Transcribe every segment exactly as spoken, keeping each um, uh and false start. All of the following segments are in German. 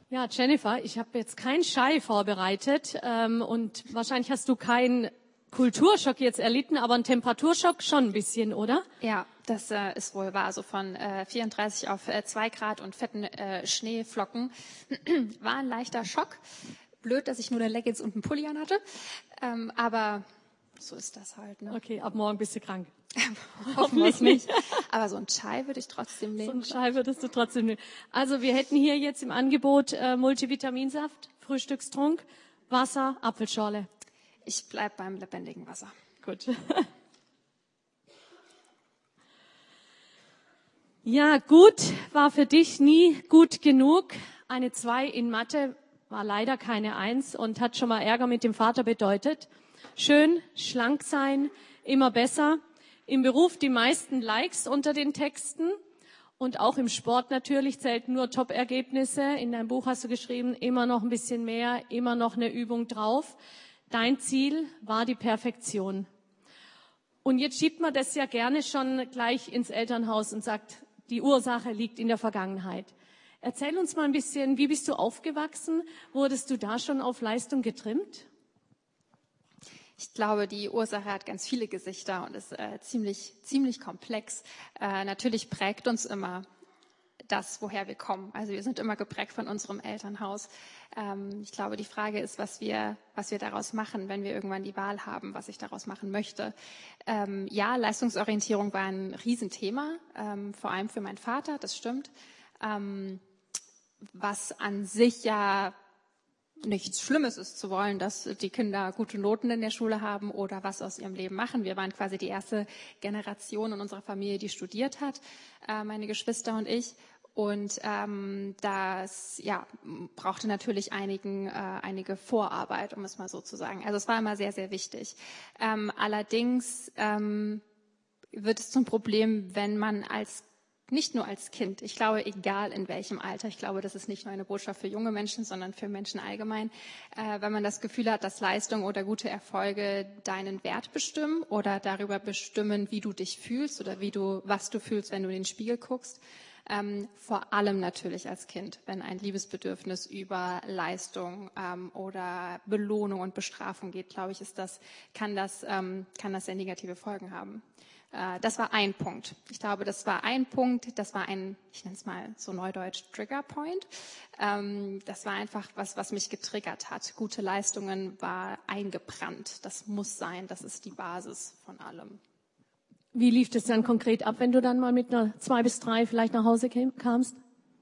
Ja, Jennifer, ich habe jetzt keinen Schei vorbereitet ähm, und wahrscheinlich hast du keinen Kulturschock jetzt erlitten, aber einen Temperaturschock schon ein bisschen, oder? Ja, das äh, ist wohl wahr. So von äh, vierunddreißig auf äh, zwei Grad und fetten äh, Schneeflocken war ein leichter Schock. Blöd, dass ich nur eine Leggings und einen Pulli an hatte, ähm, aber so ist das halt. Ne? Okay, ab morgen bist du krank. Hoffentlich nicht. Aber so ein Chai würde ich trotzdem nehmen. So einen Schei würdest du trotzdem nehmen. Also wir hätten hier jetzt im Angebot äh, Multivitaminsaft, Frühstückstrunk, Wasser, Apfelschorle. Ich bleib beim lebendigen Wasser. Gut. Ja, gut war für dich nie gut genug. Eine zwei in Mathe war leider keine eins und hat schon mal Ärger mit dem Vater bedeutet. Schön, schlank sein, immer besser. Im Beruf die meisten Likes unter den Texten und auch im Sport natürlich zählten nur Top-Ergebnisse. In deinem Buch hast du geschrieben, immer noch ein bisschen mehr, immer noch eine Übung drauf. Dein Ziel war die Perfektion. Und jetzt schiebt man das ja gerne schon gleich ins Elternhaus und sagt, die Ursache liegt in der Vergangenheit. Erzähl uns mal ein bisschen, wie bist du aufgewachsen? Wurdest du da schon auf Leistung getrimmt? Ich glaube, die Ursache hat ganz viele Gesichter und ist äh, ziemlich, ziemlich komplex. Äh, natürlich prägt uns immer das, woher wir kommen. Also wir sind immer geprägt von unserem Elternhaus. Ähm, ich glaube, die Frage ist, was wir, was wir daraus machen, wenn wir irgendwann die Wahl haben, was ich daraus machen möchte. Ähm, ja, Leistungsorientierung war ein Riesenthema, ähm, vor allem für meinen Vater, das stimmt. Ähm, was an sich ja nichts Schlimmes ist, zu wollen, dass die Kinder gute Noten in der Schule haben oder was aus ihrem Leben machen. Wir waren quasi die erste Generation in unserer Familie, die studiert hat, äh, meine Geschwister und ich. Und ähm, das ja, brauchte natürlich einigen, äh, einige Vorarbeit, um es mal so zu sagen. Also es war immer sehr, sehr wichtig. Ähm, allerdings ähm, wird es zum Problem, wenn man als nicht nur als Kind, ich glaube, egal in welchem Alter, ich glaube, das ist nicht nur eine Botschaft für junge Menschen, sondern für Menschen allgemein, äh, wenn man das Gefühl hat, dass Leistung oder gute Erfolge deinen Wert bestimmen oder darüber bestimmen, wie du dich fühlst oder wie du, was du fühlst, wenn du in den Spiegel guckst. Ähm, vor allem natürlich als Kind, wenn ein Liebesbedürfnis über Leistung ähm, oder Belohnung und Bestrafung geht, glaube ich, ist das, kann das, ähm, kann das sehr negative Folgen haben. Das war ein Punkt. Ich glaube, das war ein Punkt, das war ein, ich nenne es mal so neudeutsch, Trigger Point. Das war einfach was, was mich getriggert hat. Gute Leistungen war eingebrannt. Das muss sein, das ist die Basis von allem. Wie lief das dann konkret ab, wenn du dann mal mit einer zwei bis drei vielleicht nach Hause kamst?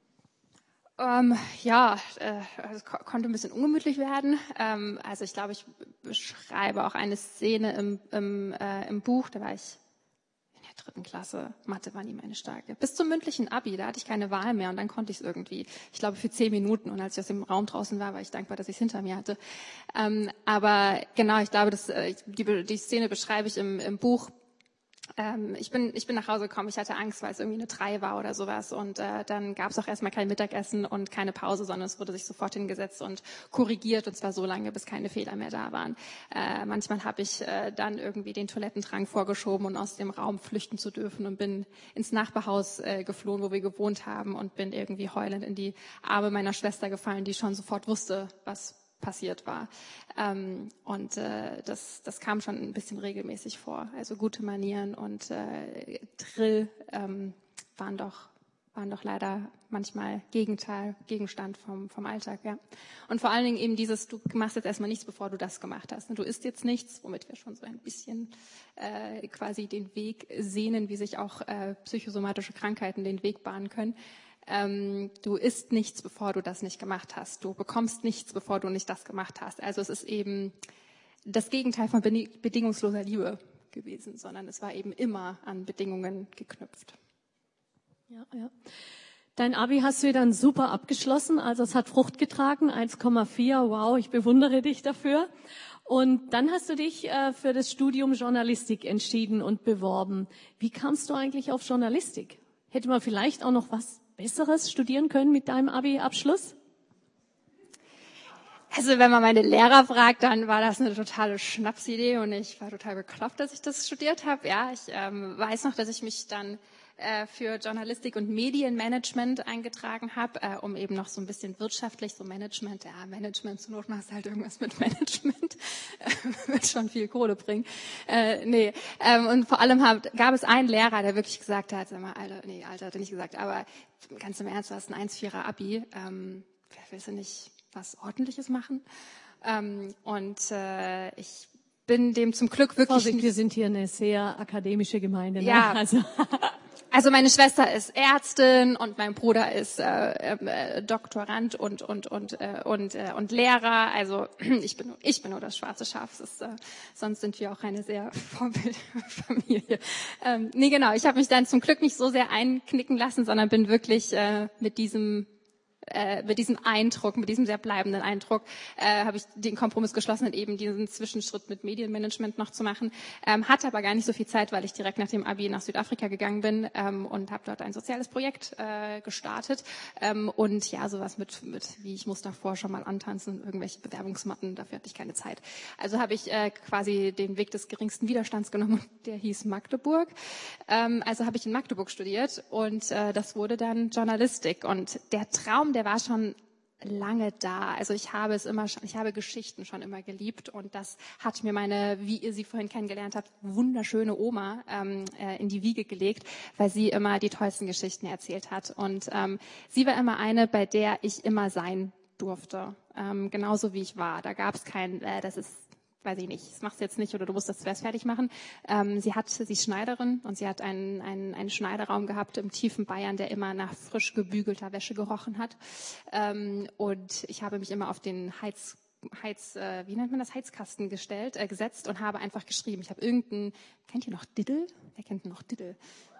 Ähm, ja, äh, es ko- konnte ein bisschen ungemütlich werden. Ähm, also ich glaube, ich beschreibe auch eine Szene im, im, äh, im Buch, da war ich dritten Klasse, Mathe war nie meine Stärke. Bis zum mündlichen Abi, da hatte ich keine Wahl mehr und dann konnte ich es irgendwie, ich glaube für zehn Minuten und als ich aus dem Raum draußen war, war ich dankbar, dass ich es hinter mir hatte. Ähm, aber genau, ich glaube, das, die, die Szene beschreibe ich im, im Buch. Ähm, ich bin ich bin nach Hause gekommen, ich hatte Angst, weil es irgendwie eine drei war oder sowas und äh, dann gab es auch erstmal kein Mittagessen und keine Pause, sondern es wurde sich sofort hingesetzt und korrigiert und zwar so lange, bis keine Fehler mehr da waren. Äh, manchmal habe ich äh, dann irgendwie den Toilettendrang vorgeschoben, um aus dem Raum flüchten zu dürfen und bin ins Nachbarhaus äh, geflohen, wo wir gewohnt haben und bin irgendwie heulend in die Arme meiner Schwester gefallen, die schon sofort wusste, was passiert war. Ähm, und äh, das, das kam schon ein bisschen regelmäßig vor. Also gute Manieren und äh, Drill ähm, waren doch waren doch leider manchmal Gegenteil, Gegenstand vom, vom Alltag, ja. Und vor allen Dingen eben dieses, du machst jetzt erstmal nichts, bevor du das gemacht hast. Du isst jetzt nichts, womit wir schon so ein bisschen äh, quasi den Weg sehnen, wie sich auch äh, psychosomatische Krankheiten den Weg bahnen können. Ähm, du isst nichts, bevor du das nicht gemacht hast. Du bekommst nichts, bevor du nicht das gemacht hast. Also es ist eben das Gegenteil von bedingungsloser Liebe gewesen, sondern es war eben immer an Bedingungen geknüpft. Ja, ja. Dein Abi hast du dann super abgeschlossen, also es hat Frucht getragen, eins Komma vier, wow, ich bewundere dich dafür. Und dann hast du dich äh, für das Studium Journalistik entschieden und beworben. Wie kamst du eigentlich auf Journalistik? Hätte man vielleicht auch noch was Besseres studieren können mit deinem Abi-Abschluss? Also wenn man meine Lehrer fragt, dann war das eine totale Schnapsidee und ich war total bekloppt, dass ich das studiert habe. Ja, ich ähm, weiß noch, dass ich mich dann äh, für Journalistik und Medienmanagement eingetragen habe, äh, um eben noch so ein bisschen wirtschaftlich, so Management, ja, Management, zur Not machst du halt irgendwas mit Management, wird schon viel Kohle bringen. Äh, nee, ähm, und vor allem hab, gab es einen Lehrer, der wirklich gesagt hat, sag mal, Alter, nee, Alter, hat er nicht gesagt, aber ganz im Ernst, du hast ein eins Komma vierer Abi, ähm, willst du nicht was Ordentliches machen? Ähm, und äh, ich bin dem zum Glück wirklich... Vorsicht, wir sind hier eine sehr akademische Gemeinde. Ne? Ja, also. also meine Schwester ist Ärztin und mein Bruder ist äh, äh, Doktorand und und und äh, und äh, und Lehrer. Also ich bin ich bin nur das schwarze Schaf. Das ist, äh, sonst sind wir auch eine sehr vorbildliche Familie. Ähm, nee, genau. Ich habe mich dann zum Glück nicht so sehr einknicken lassen, sondern bin wirklich äh, mit diesem Äh, mit diesem Eindruck, mit diesem sehr bleibenden Eindruck, äh, habe ich den Kompromiss geschlossen, eben diesen Zwischenschritt mit Medienmanagement noch zu machen. Ähm, hatte aber gar nicht so viel Zeit, weil ich direkt nach dem Abi nach Südafrika gegangen bin ähm, und habe dort ein soziales Projekt äh, gestartet. Ähm, und ja, sowas mit, mit, wie ich muss davor schon mal antanzen, irgendwelche Bewerbungsmatten, dafür hatte ich keine Zeit. Also habe ich äh, quasi den Weg des geringsten Widerstands genommen und der hieß Magdeburg. Ähm, also habe ich in Magdeburg studiert und äh, das wurde dann Journalistik. Und der Traum, der war schon lange da. Also ich habe es immer schon, ich habe Geschichten schon immer geliebt und das hat mir meine, wie ihr sie vorhin kennengelernt habt, wunderschöne Oma ähm, äh, in die Wiege gelegt, weil sie immer die tollsten Geschichten erzählt hat. Und ähm, sie war immer eine, bei der ich immer sein durfte, ähm, genauso wie ich war. Da gab es kein, äh, das ist weiß ich nicht, das machst du jetzt nicht oder du musst das zuerst fertig machen. Ähm, sie hat, sie ist Schneiderin und sie hat einen, einen, einen Schneiderraum gehabt im tiefen Bayern, der immer nach frisch gebügelter Wäsche gerochen hat. Ähm, und ich habe mich immer auf den Heiz, Heiz, äh, wie nennt man das, Heizkasten gestellt, äh, gesetzt und habe einfach geschrieben. Ich habe irgendeinen, kennt ihr noch Diddle? Wer kennt noch Diddle?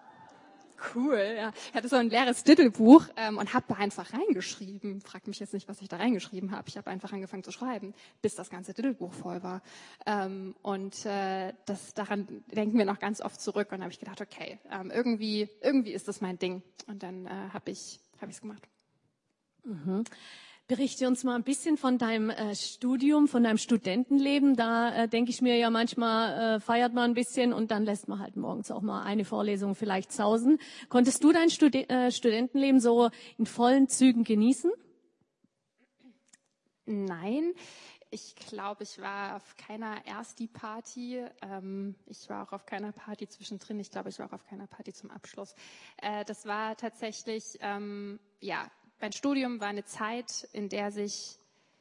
Cool, ja. Ich hatte so ein leeres Diddle-Buch ähm, und habe da einfach reingeschrieben. Frag mich jetzt nicht, was ich da reingeschrieben habe. Ich habe einfach angefangen zu schreiben, bis das ganze Diddle-Buch voll war. Ähm, und äh, das daran denken wir noch ganz oft zurück. Und da habe ich gedacht, okay, ähm, irgendwie, irgendwie ist das mein Ding. Und dann äh, habe ich habe ich es gemacht. Mhm. Berichte uns mal ein bisschen von deinem äh, Studium, von deinem Studentenleben. Da äh, denke ich mir ja manchmal, äh, feiert man ein bisschen und dann lässt man halt morgens auch mal eine Vorlesung vielleicht sausen. Konntest du dein Studi- äh, Studentenleben so in vollen Zügen genießen? Nein, ich glaube, ich war auf keiner Ersti-Party. Ähm, ich war auch auf keiner Party zwischendrin. Ich glaube, ich war auch auf keiner Party zum Abschluss. Äh, das war tatsächlich, ähm, ja, mein Studium war eine Zeit, in der sich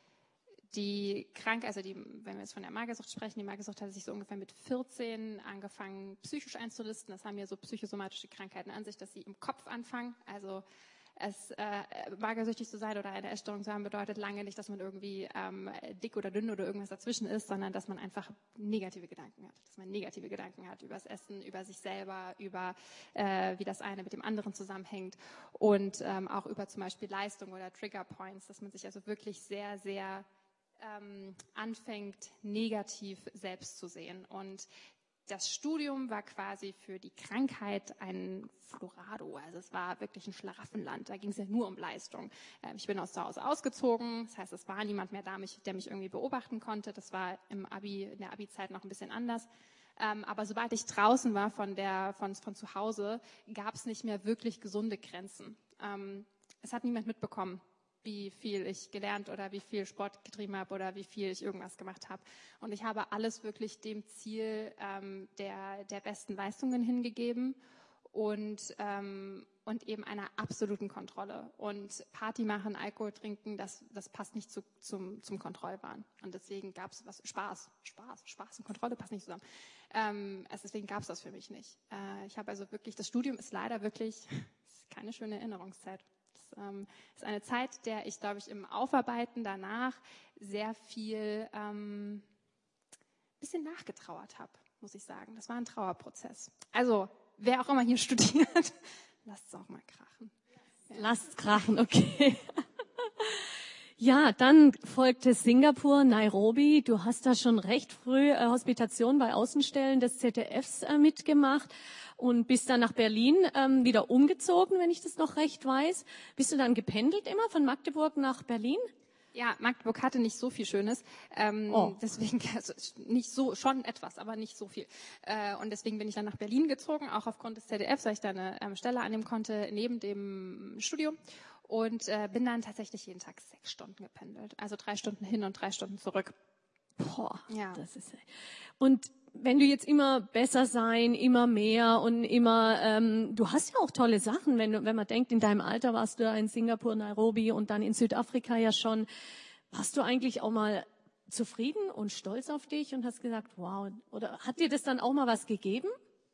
die Krank, also die, wenn wir jetzt von der Magersucht sprechen, die Magersucht hat sich so ungefähr mit vierzehn angefangen, psychisch einzulisten. Das haben ja so psychosomatische Krankheiten an sich, dass sie im Kopf anfangen. Also es äh, magersüchtig zu sein oder eine Essstörung zu haben, bedeutet lange nicht, dass man irgendwie ähm, dick oder dünn oder irgendwas dazwischen ist, sondern dass man einfach negative Gedanken hat. Dass man negative Gedanken hat über das Essen, über sich selber, über äh, wie das eine mit dem anderen zusammenhängt und ähm, auch über zum Beispiel Leistung oder Trigger Points, dass man sich also wirklich sehr, sehr ähm, anfängt, negativ selbst zu sehen. Und das Studium war quasi für die Krankheit ein Florado, also es war wirklich ein Schlaraffenland, da ging es ja nur um Leistung. Ich bin aus zu Hause ausgezogen, das heißt, es war niemand mehr da, der mich irgendwie beobachten konnte, das war im Abi, in der Abi-Zeit noch ein bisschen anders. Aber sobald ich draußen war von, der, von, von zu Hause, gab es nicht mehr wirklich gesunde Grenzen. Es hat niemand mitbekommen, wie viel ich gelernt oder wie viel Sport getrieben habe oder wie viel ich irgendwas gemacht habe. Und ich habe alles wirklich dem Ziel ähm, der, der besten Leistungen hingegeben und, ähm, und eben einer absoluten Kontrolle. Und Party machen, Alkohol trinken, das, das passt nicht zu, zum, zum Kontrollwahn. Und deswegen gab es was, Spaß, Spaß, Spaß und Kontrolle passen nicht zusammen. Ähm, also deswegen gab es das für mich nicht. Äh, ich habe also wirklich, das Studium ist leider wirklich ist keine schöne Erinnerungszeit. Das ähm, ist eine Zeit, der ich, glaube ich, im Aufarbeiten danach sehr viel ähm, bisschen nachgetrauert habe, muss ich sagen. Das war ein Trauerprozess. Also, wer auch immer hier studiert, lasst es auch mal krachen. Ja. Lasst es krachen, okay. Ja, dann folgte Singapur, Nairobi. Du hast da schon recht früh äh, Hospitation bei Außenstellen des Z D Fs äh, mitgemacht und bist dann nach Berlin ähm, wieder umgezogen, wenn ich das noch recht weiß. Bist du dann gependelt immer von Magdeburg nach Berlin? Ja, Magdeburg hatte nicht so viel Schönes, ähm, Oh. deswegen also nicht so, schon etwas, aber nicht so viel. Äh, und deswegen bin ich dann nach Berlin gezogen, auch aufgrund des Z D Fs, weil ich da eine ähm, Stelle annehmen konnte neben dem Studium und äh, bin dann tatsächlich jeden Tag sechs Stunden gependelt, also drei Stunden hin und drei Stunden zurück. Boah, Ja. das ist. Und wenn du jetzt immer besser sein, immer mehr und immer, ähm, du hast ja auch tolle Sachen, wenn du, wenn man denkt, in deinem Alter warst du ja in Singapur, Nairobi und dann in Südafrika ja schon. Warst du eigentlich auch mal zufrieden und stolz auf dich und hast gesagt, wow, oder hat dir das dann auch mal was gegeben?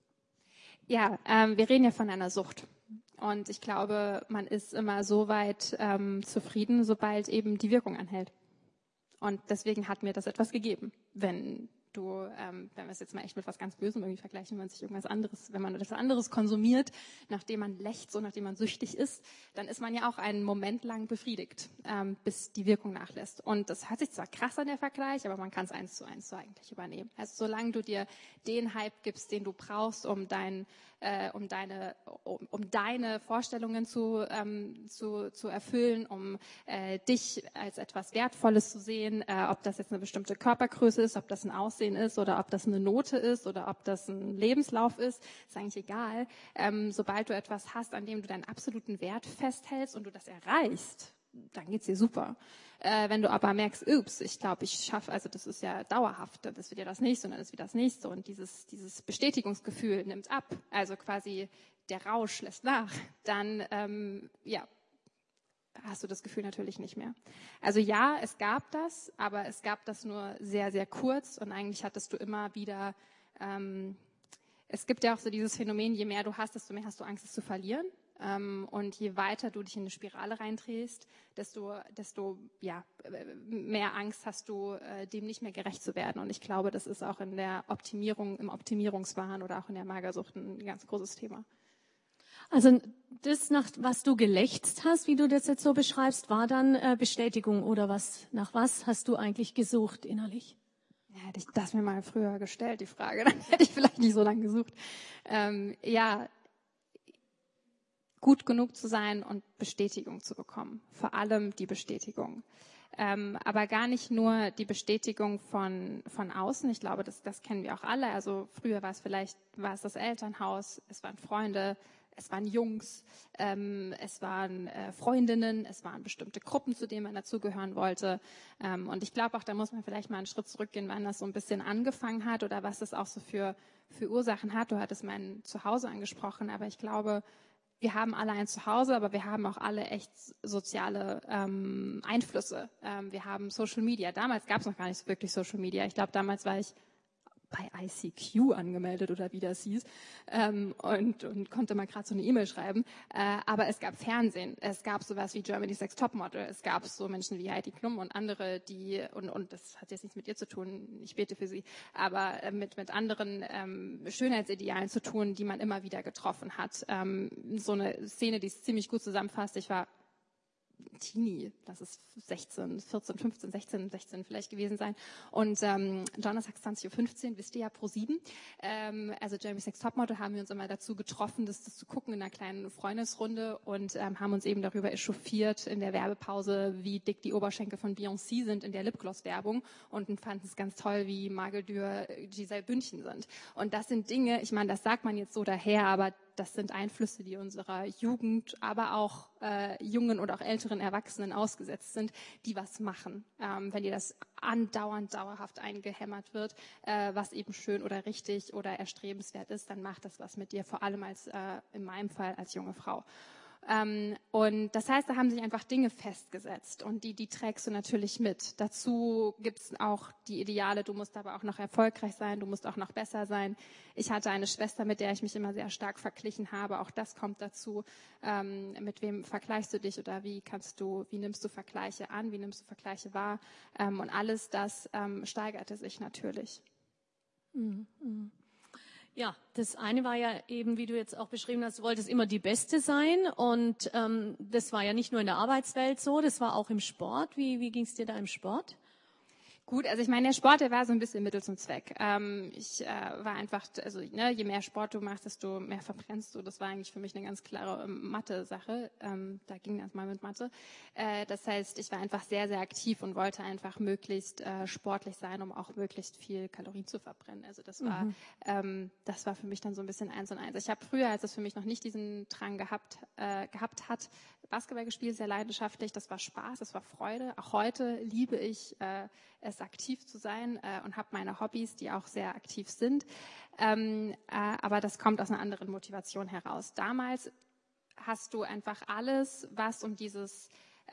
Ja, ähm, wir reden ja von einer Sucht. Und ich glaube, man ist immer so weit ähm, zufrieden, sobald eben die Wirkung anhält. Und deswegen hat mir das etwas gegeben, wenn du, ähm, wenn wir es jetzt mal echt mit was ganz Bösem irgendwie vergleichen, wenn man sich irgendwas anderes, wenn man etwas anderes konsumiert, nachdem man lächzt, so nachdem man süchtig ist, dann ist man ja auch einen Moment lang befriedigt, ähm, bis die Wirkung nachlässt. Und das hört sich zwar krass an, der Vergleich, aber man kann es eins zu eins so eigentlich übernehmen. Also solange du dir den Hype gibst, den du brauchst, um dein Äh, um deine, um, um deine Vorstellungen zu, ähm, zu, zu erfüllen, um äh, dich als etwas Wertvolles zu sehen, äh, ob das jetzt eine bestimmte Körpergröße ist, ob das ein Aussehen ist oder ob das eine Note ist oder ob das ein Lebenslauf ist, ist eigentlich egal. Ähm, sobald du etwas hast, an dem du deinen absoluten Wert festhältst und du das erreichst, dann geht's dir super. Äh, wenn du aber merkst, ups, ich glaube, ich schaffe, also das ist ja dauerhaft, das wird ja das nächste und dann ist wieder das nächste und dieses, dieses Bestätigungsgefühl nimmt ab, also quasi der Rausch lässt nach, dann, ähm, ja, hast du das Gefühl natürlich nicht mehr. Also ja, es gab das, aber es gab das nur sehr, sehr kurz und eigentlich hattest du immer wieder, ähm, es gibt ja auch so dieses Phänomen, je mehr du hast, desto mehr hast du Angst, es zu verlieren. Und je weiter du dich in eine Spirale reindrehst, desto, desto ja, mehr Angst hast du, dem nicht mehr gerecht zu werden. Und ich glaube, das ist auch in der Optimierung, im Optimierungswahn oder auch in der Magersucht ein ganz großes Thema. Also das, nach was du gelächzt hast, wie du das jetzt so beschreibst, war dann äh, Bestätigung oder was? Nach was hast du eigentlich gesucht innerlich? Ja, hätte ich das mir mal früher gestellt, die Frage, dann hätte ich vielleicht nicht so lange gesucht. Ähm, ja, gut genug zu sein und Bestätigung zu bekommen. Vor allem die Bestätigung. Ähm, aber gar nicht nur die Bestätigung von, von außen. Ich glaube, das, das kennen wir auch alle. Also früher war es vielleicht, war es das Elternhaus, es waren Freunde, es waren Jungs, ähm, es waren äh, Freundinnen, es waren bestimmte Gruppen, zu denen man dazugehören wollte. Ähm, und ich glaube auch, da muss man vielleicht mal einen Schritt zurückgehen, wann das so ein bisschen angefangen hat oder was das auch so für, für Ursachen hat. Du hattest mein Zuhause angesprochen, aber ich glaube, wir haben alle ein Zuhause, aber wir haben auch alle echt soziale ähm, Einflüsse. Ähm, wir haben Social Media. Damals gab es noch gar nicht so wirklich Social Media. Ich glaube, damals war ich bei I C Q angemeldet oder wie das hieß ähm, und, und konnte mal gerade so eine E-Mail schreiben. Äh, aber es gab Fernsehen, es gab sowas wie Germany's Next Topmodel, es gab so Menschen wie Heidi Klum und andere, die, und, und das hat jetzt nichts mit ihr zu tun, ich bete für sie, aber äh, mit, mit anderen ähm, Schönheitsidealen zu tun, die man immer wieder getroffen hat. Ähm, so eine Szene, die es ziemlich gut zusammenfasst. Ich war Teenie, das ist sechzehn, vierzehn, fünfzehn, sechzehn, sechzehn vielleicht gewesen sein. Und ähm, donnerstags zwanzig Uhr fünfzehn, wisst ihr ja, Pro sieben. Ähm, also Germany's Next Topmodel haben wir uns immer dazu getroffen, das, das zu gucken in einer kleinen Freundesrunde und ähm, haben uns eben darüber echauffiert in der Werbepause, wie dick die Oberschenkel von Beyoncé sind in der Lipgloss-Werbung und fanden es ganz toll, wie Margel Dürr, Giselle Bündchen sind. Und das sind Dinge, ich meine, das sagt man jetzt so daher, aber das sind Einflüsse, die unserer Jugend, aber auch äh, jungen oder auch älteren Erwachsenen ausgesetzt sind, die was machen. Ähm, wenn dir das andauernd, dauerhaft eingehämmert wird, äh, was eben schön oder richtig oder erstrebenswert ist, dann macht das was mit dir, vor allem als äh, in meinem Fall als junge Frau. Ähm, und das heißt, da haben sich einfach Dinge festgesetzt und die, die trägst du natürlich mit. Dazu gibt es auch die Ideale, du musst aber auch noch erfolgreich sein, du musst auch noch besser sein. Ich hatte eine Schwester, mit der ich mich immer sehr stark verglichen habe, auch das kommt dazu. Ähm, mit wem vergleichst du dich oder wie kannst du, wie nimmst du Vergleiche an, wie nimmst du Vergleiche wahr? Ähm, und alles das ähm, steigerte sich natürlich. Mhm. Ja, das eine war ja eben, wie du jetzt auch beschrieben hast, du wolltest immer die Beste sein und ähm, das war ja nicht nur in der Arbeitswelt so, das war auch im Sport. Wie, wie ging es dir da im Sport? Gut, also ich meine, der Sport, der war so ein bisschen Mittel zum Zweck. Ähm, ich äh, war einfach, also ne, je mehr Sport du machst, desto mehr verbrennst du. Das war eigentlich für mich eine ganz klare ähm, Mathe-Sache. Ähm, da ging das mal mit Mathe. Äh, das heißt, ich war einfach sehr, sehr aktiv und wollte einfach möglichst äh, sportlich sein, um auch möglichst viel Kalorien zu verbrennen. Also das war, mhm. ähm, das war für mich dann so ein bisschen eins und eins. Ich habe früher, als es für mich noch nicht diesen Drang gehabt, äh, gehabt hat, Basketball gespielt, sehr leidenschaftlich. Das war Spaß, das war Freude. Auch heute liebe ich äh, es, aktiv zu sein äh, und habe meine Hobbys, die auch sehr aktiv sind. Ähm, äh, aber das kommt aus einer anderen Motivation heraus. Damals hast du einfach alles, was um dieses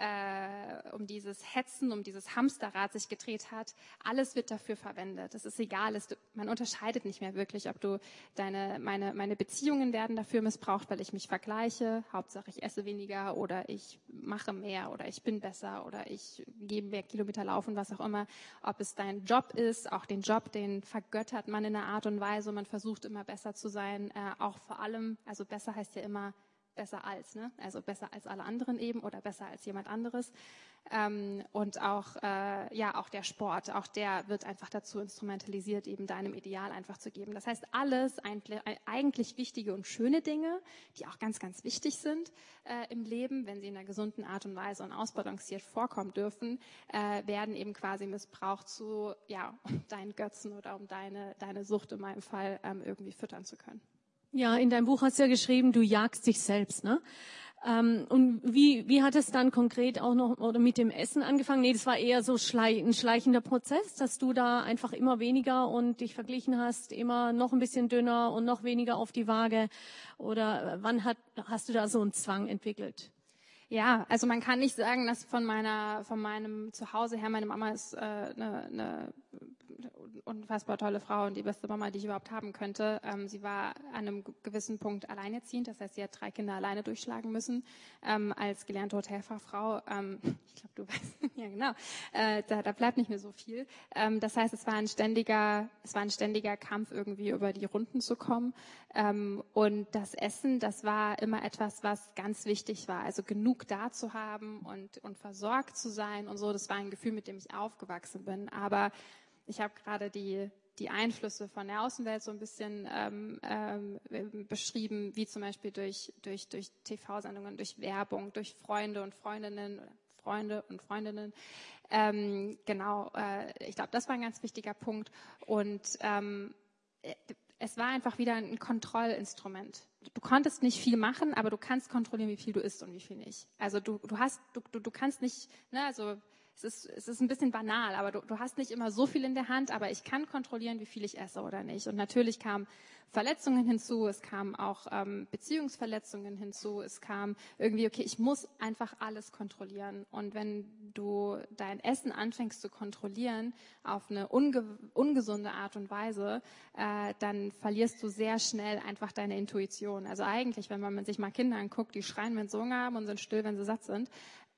äh, um dieses Hetzen, um dieses Hamsterrad sich gedreht hat, alles wird dafür verwendet. Es ist egal, es, man unterscheidet nicht mehr wirklich, ob du deine, meine, meine Beziehungen werden dafür missbraucht, weil ich mich vergleiche, Hauptsache ich esse weniger oder ich mache mehr oder ich bin besser oder ich gehe mehr Kilometer laufen, was auch immer. Ob es dein Job ist, auch den Job, den vergöttert man in einer Art und Weise, man versucht immer besser zu sein, äh, auch vor allem, also besser heißt ja immer, besser als, ne? Also besser als alle anderen eben oder besser als jemand anderes. Ähm, und auch, äh, ja, auch der Sport, auch der wird einfach dazu instrumentalisiert, eben deinem Ideal einfach zu geben. Das heißt, alles eigentlich, eigentlich wichtige und schöne Dinge, die auch ganz, ganz wichtig sind äh, im Leben, wenn sie in einer gesunden Art und Weise und ausbalanciert vorkommen dürfen, äh, werden eben quasi missbraucht zu, ja, um deinen Götzen oder um deine, deine Sucht in meinem Fall ähm, irgendwie füttern zu können. Ja, in deinem Buch hast du ja geschrieben, du jagst dich selbst, ne? Ähm, und wie, wie hat es dann konkret auch noch oder mit dem Essen angefangen? Nee, das war eher so schlei- ein schleichender Prozess, dass du da einfach immer weniger und dich verglichen hast, immer noch ein bisschen dünner und noch weniger auf die Waage. Oder wann hat, hast du da so einen Zwang entwickelt? Ja, also man kann nicht sagen, dass von meiner, von meinem Zuhause her, meine Mama ist äh, eine, eine unfassbar tolle Frau und die beste Mama, die ich überhaupt haben könnte. Ähm, sie war an einem gewissen Punkt alleinerziehend, das heißt, sie hat drei Kinder alleine durchschlagen müssen ähm, als gelernte Hotelfachfrau. Ähm, ich glaube, du weißt, ja genau, äh, da, da bleibt nicht mehr so viel. Ähm, das heißt, es war ein ständiger, es war ein ständiger Kampf, irgendwie über die Runden zu kommen. Ähm, und das Essen, das war immer etwas, was ganz wichtig war. Also genug da zu haben und, und versorgt zu sein und so. Das war ein Gefühl, mit dem ich aufgewachsen bin. Aber ich habe gerade die, die Einflüsse von der Außenwelt so ein bisschen ähm, ähm, beschrieben, wie zum Beispiel durch, durch, durch T V-Sendungen, durch Werbung, durch Freunde und Freundinnen oder Freunde und Freundinnen. Ähm, genau, äh, ich glaube, das war ein ganz wichtiger Punkt. Und ähm, es war einfach wieder ein Kontrollinstrument. Du konntest nicht viel machen, aber du kannst kontrollieren, wie viel du isst und wie viel nicht. Also du, du hast, du, du, du kannst nicht, ne, also es ist, es ist ein bisschen banal, aber du, du hast nicht immer so viel in der Hand, aber ich kann kontrollieren, wie viel ich esse oder nicht. Und natürlich kamen Verletzungen hinzu, es kamen auch ähm, Beziehungsverletzungen hinzu, es kam irgendwie, okay, ich muss einfach alles kontrollieren. Und wenn du dein Essen anfängst zu kontrollieren auf eine unge ungesunde Art und Weise, äh, dann verlierst du sehr schnell einfach deine Intuition. Also eigentlich, wenn man sich mal Kinder anguckt, die schreien, wenn sie Hunger haben und sind still, wenn sie satt sind.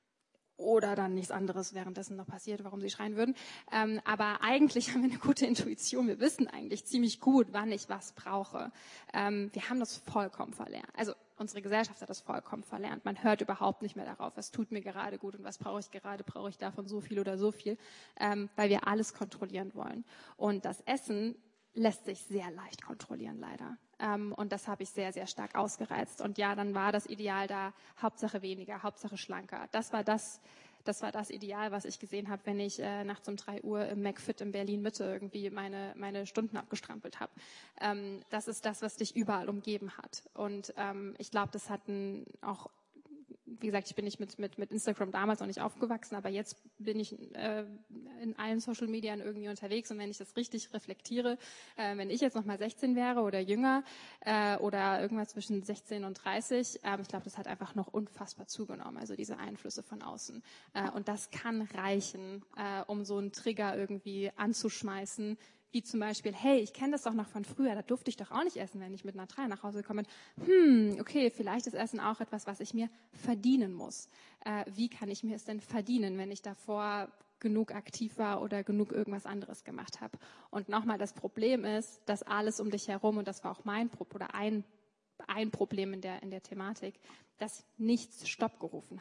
Oder dann nichts anderes währenddessen noch passiert, warum sie schreien würden. Ähm, aber eigentlich haben wir eine gute Intuition. Wir wissen eigentlich ziemlich gut, wann ich was brauche. Ähm, wir haben das vollkommen verlernt. Also unsere Gesellschaft hat das vollkommen verlernt. Man hört überhaupt nicht mehr darauf, was tut mir gerade gut und was brauche ich gerade, brauche ich davon so viel oder so viel, ähm, weil wir alles kontrollieren wollen. Und das Essen lässt sich sehr leicht kontrollieren, leider. Ähm, und das habe ich sehr, sehr stark ausgereizt. Und ja, dann war das Ideal da, Hauptsache weniger, Hauptsache schlanker. Das war das, das war das Ideal, was ich gesehen habe, wenn ich äh, nachts um drei Uhr im McFit in Berlin-Mitte irgendwie meine, meine Stunden abgestrampelt habe. Ähm, das ist das, was dich überall umgeben hat. Und ähm, ich glaube, das hat ein, auch wie gesagt, ich bin nicht mit, mit, mit Instagram damals noch nicht aufgewachsen, aber jetzt bin ich äh, in allen Social Media irgendwie unterwegs und wenn ich das richtig reflektiere, äh, wenn ich jetzt noch mal sechzehn wäre oder jünger äh, oder irgendwas zwischen sechzehn und dreißig, äh, ich glaube, das hat einfach noch unfassbar zugenommen, also diese Einflüsse von außen. Äh, und das kann reichen, äh, um so einen Trigger irgendwie anzuschmeißen, wie zum Beispiel, hey, ich kenne das doch noch von früher, da durfte ich doch auch nicht essen, wenn ich mit einer drei nach Hause gekommen bin. Hm, okay, vielleicht ist Essen auch etwas, was ich mir verdienen muss. Äh, wie kann ich mir es denn verdienen, wenn ich davor genug aktiv war oder genug irgendwas anderes gemacht habe? Und nochmal, das Problem ist, dass alles um dich herum, und das war auch mein Problem oder ein, ein Problem in der, in der Thematik, dass nichts Stopp gerufen hat.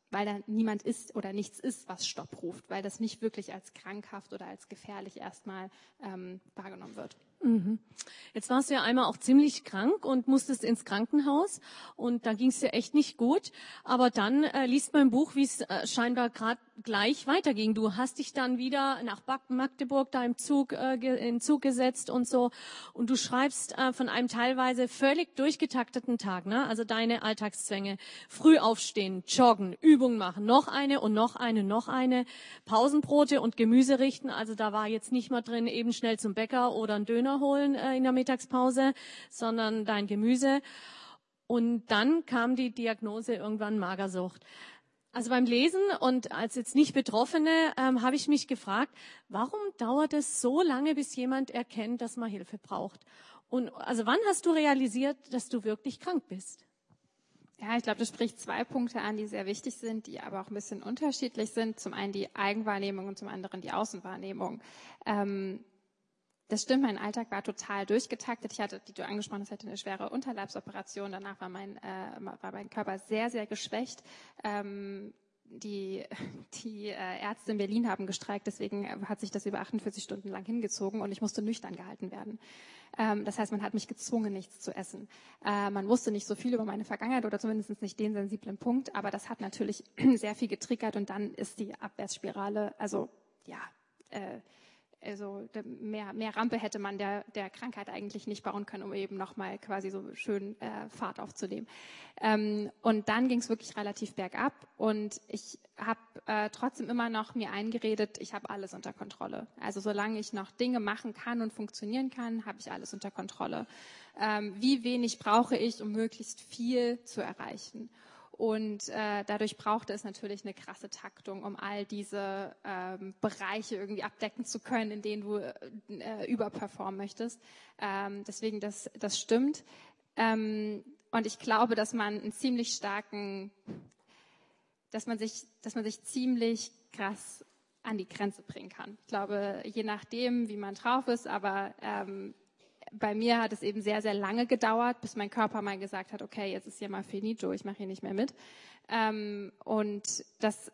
weil da niemand ist oder nichts ist, was Stopp ruft, weil das nicht wirklich als krankhaft oder als gefährlich erstmal ähm, wahrgenommen wird. Mhm. Jetzt warst du ja einmal auch ziemlich krank und musstest ins Krankenhaus und da ging es dir echt nicht gut. Aber dann äh, liest man im Buch, wie es äh, scheinbar gerade gleich weiterging. Du hast dich dann wieder nach Magdeburg da im Zug, äh, in den Zug gesetzt und so. Und du schreibst äh, von einem teilweise völlig durchgetakteten Tag, ne? Also deine Alltagszwänge. Früh aufstehen, joggen, Übungen machen, noch eine und noch eine, noch eine. Pausenbrote und Gemüse richten. Also da war jetzt nicht mal drin, eben schnell zum Bäcker oder einen Döner holen äh, in der Mittagspause, sondern dein Gemüse. Und dann kam die Diagnose irgendwann Magersucht. Also beim Lesen und als jetzt nicht Betroffene ähm, habe ich mich gefragt, warum dauert es so lange, bis jemand erkennt, dass man Hilfe braucht? Und also wann hast du realisiert, dass du wirklich krank bist? Ja, ich glaube, du sprichst zwei Punkte an, die sehr wichtig sind, die aber auch ein bisschen unterschiedlich sind. Zum einen die Eigenwahrnehmung und zum anderen die Außenwahrnehmung. Ähm, Das stimmt, mein Alltag war total durchgetaktet. Ich hatte, die du angesprochen hast, hatte eine schwere Unterleibsoperation. Danach war mein, äh, war mein Körper sehr, sehr geschwächt. Ähm, die die äh, Ärzte in Berlin haben gestreikt, deswegen hat sich das über achtundvierzig Stunden lang hingezogen und ich musste nüchtern gehalten werden. Ähm, das heißt, man hat mich gezwungen, nichts zu essen. Äh, man wusste nicht so viel über meine Vergangenheit oder zumindest nicht den sensiblen Punkt, aber das hat natürlich sehr viel getriggert und dann ist die Abwärtsspirale, also ja, äh, Also mehr, mehr Rampe hätte man der, der Krankheit eigentlich nicht bauen können, um eben nochmal quasi so schön äh, Fahrt aufzunehmen. Ähm, und dann ging es wirklich relativ bergab und ich habe äh, trotzdem immer noch mir eingeredet, ich habe alles unter Kontrolle. Also solange ich noch Dinge machen kann und funktionieren kann, habe ich alles unter Kontrolle. Ähm, wie wenig brauche ich, um möglichst viel zu erreichen? Und äh, dadurch brauchte es natürlich eine krasse Taktung, um all diese ähm, Bereiche irgendwie abdecken zu können, in denen du äh, überperformen möchtest. Ähm, deswegen, das, das stimmt. Ähm, und ich glaube, dass man einen ziemlich starken, dass man sich, dass man sich ziemlich krass an die Grenze bringen kann. Ich glaube, je nachdem, wie man drauf ist, aber ähm, bei mir hat es eben sehr, sehr lange gedauert, bis mein Körper mal gesagt hat, okay, jetzt ist hier mal finito, ich mache hier nicht mehr mit. Ähm, und das,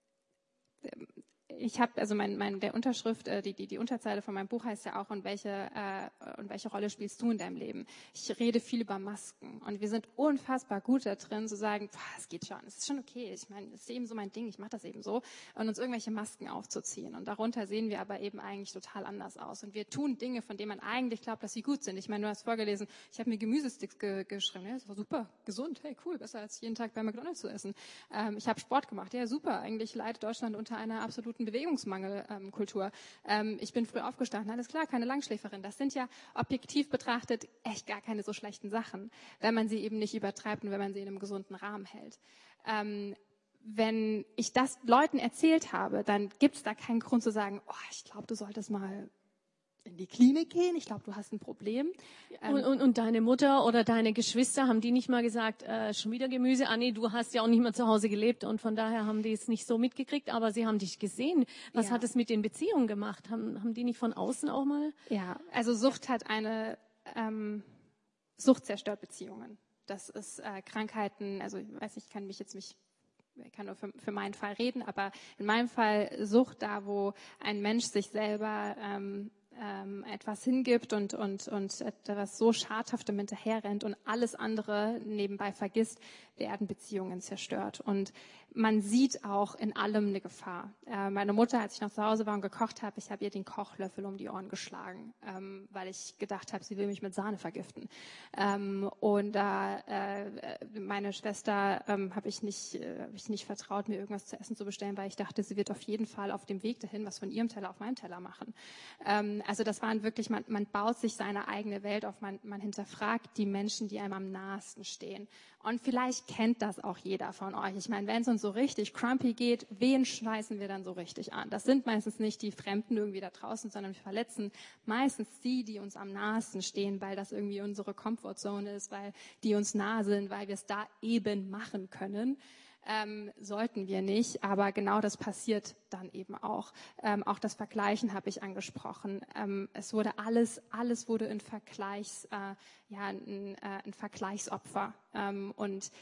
ich habe, also mein, mein, der Unterschrift, äh, die, die, die Unterzeile von meinem Buch heißt ja auch, und welche, äh, und welche Rolle spielst du in deinem Leben? Ich rede viel über Masken und wir sind unfassbar gut da drin, zu sagen, es geht schon, es ist schon okay, ich meine, es ist eben so mein Ding, ich mache das eben so, und uns irgendwelche Masken aufzuziehen. Und darunter sehen wir aber eben eigentlich total anders aus. Und wir tun Dinge, von denen man eigentlich glaubt, dass sie gut sind. Ich meine, du hast vorgelesen, ich habe mir Gemüsesticks ge geschrieben, ja, das war super, gesund, hey, cool, besser als jeden Tag bei McDonald's zu essen. Ähm, ich habe Sport gemacht, ja, super, eigentlich leidet Deutschland unter einer absoluten Bewegungsmangelkultur. Ähm, ich bin früh aufgestanden, alles klar, keine Langschläferin. Das sind ja objektiv betrachtet echt gar keine so schlechten Sachen, wenn man sie eben nicht übertreibt und wenn man sie in einem gesunden Rahmen hält. Ähm, wenn ich das Leuten erzählt habe, dann gibt es da keinen Grund zu sagen, oh, ich glaube, du solltest mal in die Klinik gehen, ich glaube, du hast ein Problem. Ähm und, und, und deine Mutter oder deine Geschwister, haben die nicht mal gesagt, äh, schon wieder Gemüse? Ah nee, du hast ja auch nicht mehr zu Hause gelebt und von daher haben die es nicht so mitgekriegt, aber sie haben dich gesehen. Was Ja. hat es mit den Beziehungen gemacht? Haben, haben die nicht von außen auch mal? Ja, also Sucht hat eine, ähm, Sucht zerstört Beziehungen. Das ist äh, Krankheiten, also ich weiß nicht, ich kann mich jetzt nicht ich kann nur für, für meinen Fall reden, aber in meinem Fall Sucht da, wo ein Mensch sich selber ähm, ähm, etwas hingibt und, und, und etwas so Schadhaftem hinterherrennt und alles andere nebenbei vergisst, werden Beziehungen zerstört. Und man sieht auch in allem eine Gefahr. Äh, meine Mutter, als ich noch zu Hause war und gekocht habe, ich habe ihr den Kochlöffel um die Ohren geschlagen, ähm, weil ich gedacht habe, sie will mich mit Sahne vergiften. Ähm, und da äh, meine Schwester ähm, habe ich nicht, äh, habe ich nicht vertraut, mir irgendwas zu essen zu bestellen, weil ich dachte, sie wird auf jeden Fall auf dem Weg dahin was von ihrem Teller auf meinem Teller machen. Ähm, also das waren wirklich, man, man baut sich seine eigene Welt auf, man, man hinterfragt die Menschen, die einem am nahesten stehen. Und vielleicht kennt das auch jeder von euch. Ich meine, wenn es uns so richtig crumpy geht, wen schmeißen wir dann so richtig an? Das sind meistens nicht die Fremden irgendwie da draußen, sondern wir verletzen meistens die, die uns am nahesten stehen, weil das irgendwie unsere Comfortzone ist, weil die uns nah sind, weil wir es da eben machen können. Ähm, sollten wir nicht, aber genau das passiert dann eben auch. Ähm, auch das Vergleichen habe ich angesprochen. Ähm, es wurde alles, alles wurde in Vergleichs, äh, ja, ein, äh, ein Vergleichsopfer. Ähm, und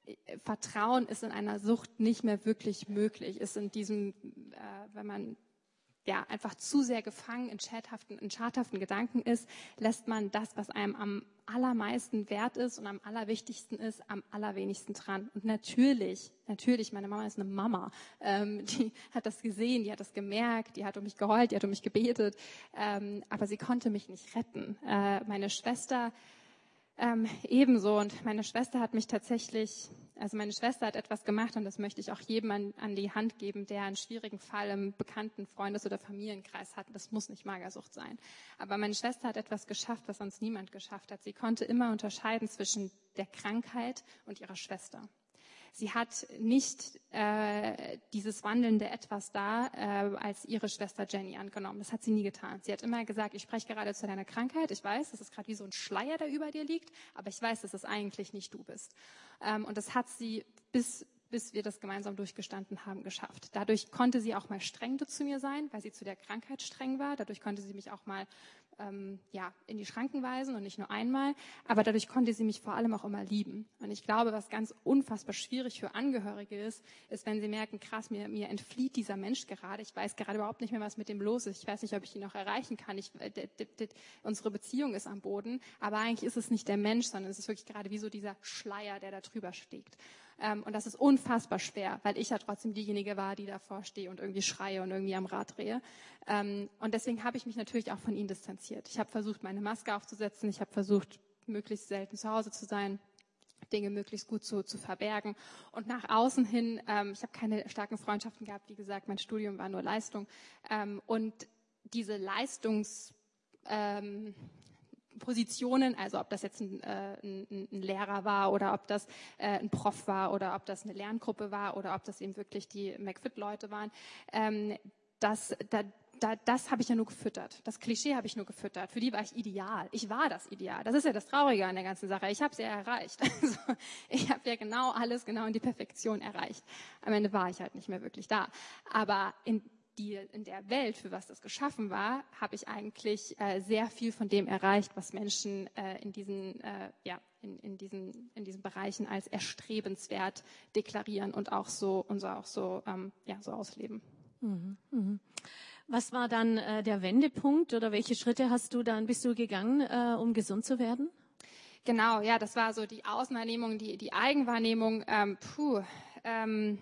Vertrauen ist in einer Sucht nicht mehr wirklich möglich. Ist in diesem, äh, wenn man ja einfach zu sehr gefangen in schadhaften, in schadhaften Gedanken ist, lässt man das, was einem am allermeisten wert ist und am allerwichtigsten ist, am allerwenigsten dran. Und natürlich, natürlich, meine Mama ist eine Mama, ähm, die hat das gesehen, die hat das gemerkt, die hat um mich geheult, die hat um mich gebetet, ähm, aber sie konnte mich nicht retten. Äh, meine Schwester Ähm, ebenso. Und meine Schwester hat mich tatsächlich, also meine Schwester hat etwas gemacht und das möchte ich auch jedem an, an die Hand geben, der einen schwierigen Fall im bekannten Freundes- oder Familienkreis hat. Das muss nicht Magersucht sein. Aber meine Schwester hat etwas geschafft, was sonst niemand geschafft hat. Sie konnte immer unterscheiden zwischen der Krankheit und ihrer Schwester. Sie hat nicht äh, dieses wandelnde Etwas da äh, als ihre Schwester Jenny angenommen. Das hat sie nie getan. Sie hat immer gesagt, ich spreche gerade zu deiner Krankheit. Ich weiß, das ist gerade wie so ein Schleier, der über dir liegt, aber ich weiß, dass es eigentlich nicht du bist. Ähm, und das hat sie bis bis wir das gemeinsam durchgestanden haben, geschafft. Dadurch konnte sie auch mal streng zu mir sein, weil sie zu der Krankheit streng war. Dadurch konnte sie mich auch mal ähm, ja, in die Schranken weisen und nicht nur einmal. Aber dadurch konnte sie mich vor allem auch immer lieben. Und ich glaube, was ganz unfassbar schwierig für Angehörige ist, ist, wenn sie merken, krass, mir, mir entflieht dieser Mensch gerade. Ich weiß gerade überhaupt nicht mehr, was mit dem los ist. Ich weiß nicht, ob ich ihn noch erreichen kann. Ich, d, d, d, unsere Beziehung ist am Boden. Aber eigentlich ist es nicht der Mensch, sondern es ist wirklich gerade wie so dieser Schleier, der da drüber steckt. Ähm, und das ist unfassbar schwer, weil ich ja trotzdem diejenige war, die davor stehe und irgendwie schreie und irgendwie am Rad drehe. Ähm, und deswegen habe ich mich natürlich auch von ihnen distanziert. Ich habe versucht, meine Maske aufzusetzen. Ich habe versucht, möglichst selten zu Hause zu sein, Dinge möglichst gut zu, zu verbergen. Und nach außen hin, ähm, ich habe keine starken Freundschaften gehabt. Wie gesagt, mein Studium war nur Leistung. Ähm, und diese Leistungs... Ähm, Positionen, also ob das jetzt ein, äh, ein, ein Lehrer war oder ob das äh, ein Prof war oder ob das eine Lerngruppe war oder ob das eben wirklich die McFit-Leute waren, ähm, das, da, da, das habe ich ja nur gefüttert. Das Klischee habe ich nur gefüttert. Für die war ich ideal. Ich war das Ideal. Das ist ja das Traurige an der ganzen Sache. Ich habe es ja erreicht. Also, ich habe ja genau alles genau in die Perfektion erreicht. Am Ende war ich halt nicht mehr wirklich da. Aber in Die, in der Welt, für was das geschaffen war, habe ich eigentlich äh, sehr viel von dem erreicht, was Menschen äh, in diesen, äh, ja, in, in diesen, in diesen Bereichen als erstrebenswert deklarieren und auch so, und so auch so, ähm, ja, so ausleben. Mhm, mhm. Was war dann äh, der Wendepunkt oder welche Schritte hast du dann, bist du gegangen, äh, um gesund zu werden? Genau, ja, das war so die Außenwahrnehmung, die, die Eigenwahrnehmung. Ähm, puh, ähm,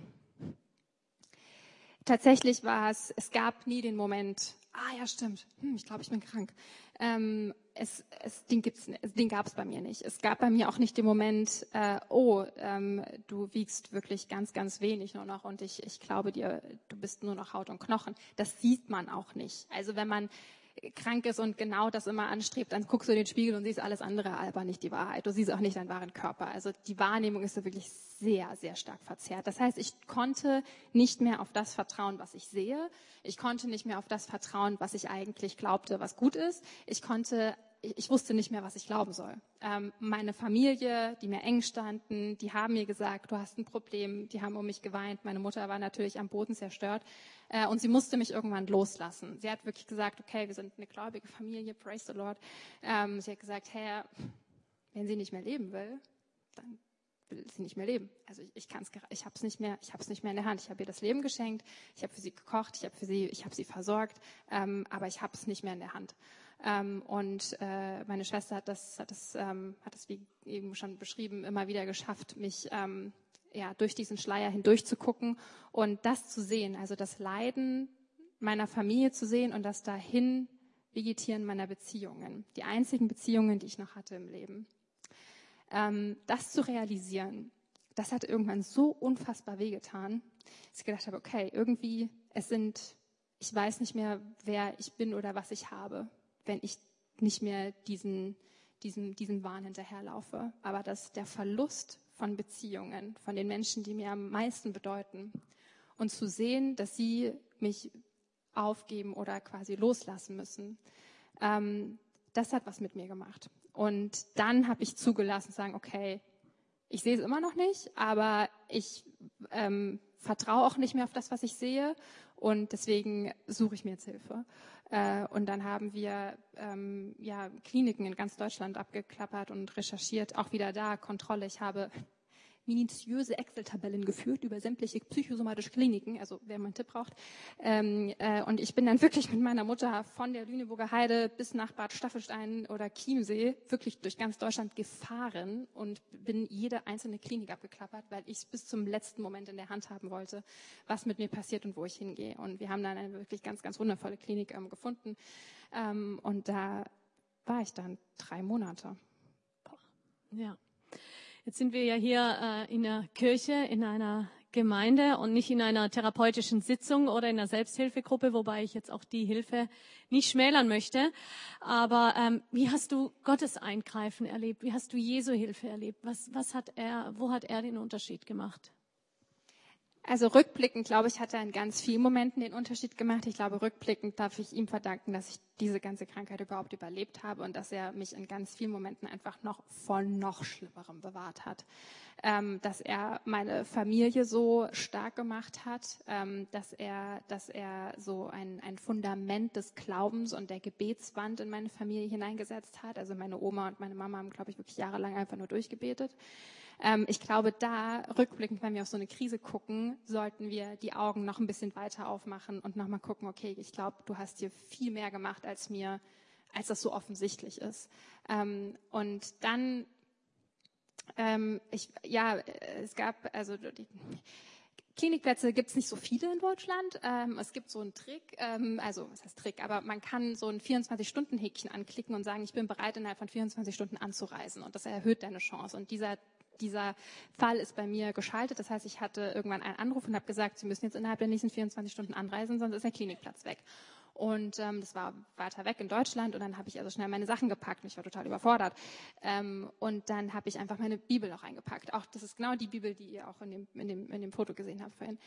Tatsächlich war es, es gab nie den Moment, ah ja, stimmt, hm, ich glaube, ich bin krank. Ähm, es, es, den gibt's, den gab es bei mir nicht. Es gab bei mir auch nicht den Moment, äh, oh, ähm, du wiegst wirklich ganz, ganz wenig nur noch und ich, ich glaube dir, du bist nur noch Haut und Knochen. Das sieht man auch nicht. Also wenn man krank ist und genau das immer anstrebt, dann guckst du in den Spiegel und siehst alles andere, aber nicht die Wahrheit. Du siehst auch nicht deinen wahren Körper. Also die Wahrnehmung ist so wirklich sehr, sehr stark verzerrt. Das heißt, ich konnte nicht mehr auf das vertrauen, was ich sehe. Ich konnte nicht mehr auf das vertrauen, was ich eigentlich glaubte, was gut ist. Ich konnte ich wusste nicht mehr, was ich glauben soll. Ähm, meine Familie, die mir eng standen, die haben mir gesagt, du hast ein Problem, die haben um mich geweint. Meine Mutter war natürlich am Boden zerstört äh, und sie musste mich irgendwann loslassen. Sie hat wirklich gesagt, okay, wir sind eine gläubige Familie, praise the Lord. Ähm, sie hat gesagt, Herr, wenn sie nicht mehr leben will, dann will sie nicht mehr leben. Also ich, ich kann es, ich habe es nicht mehr, ich habe es nicht mehr in der Hand. Ich habe ihr das Leben geschenkt, ich habe für sie gekocht, ich habe für sie, ich habe sie versorgt, ähm, aber ich habe es nicht mehr in der Hand. Ähm, und äh, meine Schwester hat das, hat das, ähm, hat das wie eben schon beschrieben, immer wieder geschafft, mich ähm, ja durch diesen Schleier hindurch zu gucken und das zu sehen, also das Leiden meiner Familie zu sehen und das dahin Vegetieren meiner Beziehungen, die einzigen Beziehungen, die ich noch hatte im Leben. Ähm, das zu realisieren, das hat irgendwann so unfassbar wehgetan, dass ich gedacht habe, okay, irgendwie, es sind, ich weiß nicht mehr, wer ich bin oder was ich habe, wenn ich nicht mehr diesen, diesem, diesem Wahn hinterherlaufe. Aber dass der Verlust von Beziehungen, von den Menschen, die mir am meisten bedeuten, und zu sehen, dass sie mich aufgeben oder quasi loslassen müssen, ähm, das hat was mit mir gemacht. Und dann habe ich zugelassen, sagen, okay, ich sehe es immer noch nicht, aber ich ähm, vertraue auch nicht mehr auf das, was ich sehe. Und deswegen suche ich mir jetzt Hilfe. Äh, und dann haben wir ähm, ja, Kliniken in ganz Deutschland abgeklappert und recherchiert. Auch wieder da Kontrolle. Ich habe minutiöse Excel-Tabellen geführt über sämtliche psychosomatische Kliniken, also wer mal einen Tipp braucht. Ähm, äh, und ich bin dann wirklich mit meiner Mutter von der Lüneburger Heide bis nach Bad Staffelstein oder Chiemsee wirklich durch ganz Deutschland gefahren und bin jede einzelne Klinik abgeklappert, weil ich es bis zum letzten Moment in der Hand haben wollte, was mit mir passiert und wo ich hingehe. Und wir haben dann eine wirklich ganz, ganz wundervolle Klinik ähm, gefunden. Ähm, und da war ich dann drei Monate. Ja. Jetzt sind wir ja hier äh, in der Kirche, in einer Gemeinde und nicht in einer therapeutischen Sitzung oder in einer Selbsthilfegruppe, wobei ich jetzt auch die Hilfe nicht schmälern möchte. Aber ähm, wie hast du Gottes Eingreifen erlebt? Wie hast du Jesu Hilfe erlebt? Was, was hat er, wo hat er den Unterschied gemacht? Also rückblickend, glaube ich, hat er in ganz vielen Momenten den Unterschied gemacht. Ich glaube, rückblickend darf ich ihm verdanken, dass ich diese ganze Krankheit überhaupt überlebt habe und dass er mich in ganz vielen Momenten einfach noch vor noch Schlimmerem bewahrt hat. Ähm, dass er meine Familie so stark gemacht hat, ähm, dass er, dass er so ein, ein Fundament des Glaubens und der Gebetswand in meine Familie hineingesetzt hat. Also meine Oma und meine Mama haben, glaube ich, wirklich jahrelang einfach nur durchgebetet. Ähm, ich glaube, da, rückblickend, wenn wir auf so eine Krise gucken, sollten wir die Augen noch ein bisschen weiter aufmachen und nochmal gucken, okay, ich glaube, du hast hier viel mehr gemacht als mir, als das so offensichtlich ist. Ähm, und dann, ähm, ich, ja, es gab, also die Klinikplätze gibt es nicht so viele in Deutschland. Ähm, es gibt so einen Trick, ähm, also was heißt Trick, aber man kann so ein vierundzwanzig-Stunden-Häkchen anklicken und sagen, ich bin bereit, innerhalb von vierundzwanzig Stunden anzureisen. Und das erhöht deine Chance. Und dieser Dieser Fall ist bei mir geschaltet. Das heißt, ich hatte irgendwann einen Anruf und habe gesagt, Sie müssen jetzt innerhalb der nächsten vierundzwanzig Stunden anreisen, sonst ist der Klinikplatz weg. Und ähm, das war weiter weg in Deutschland. Und dann habe ich also schnell meine Sachen gepackt. Und ich war total überfordert. Ähm, und dann habe ich einfach meine Bibel auch eingepackt. Auch das ist genau die Bibel, die ihr auch in dem, in dem, in dem Foto gesehen habt vorhin.